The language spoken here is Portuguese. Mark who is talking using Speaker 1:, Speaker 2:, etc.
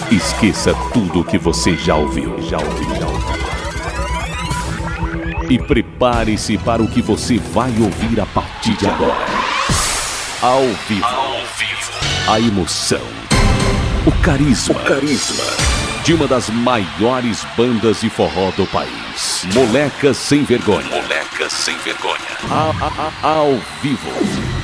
Speaker 1: Esqueça tudo o que você já ouviu. E prepare-se para o que você vai ouvir a partir de agora. Ao vivo. A emoção. O carisma. De uma das maiores bandas de forró do país. Molecas Sem Vergonha. Ao vivo.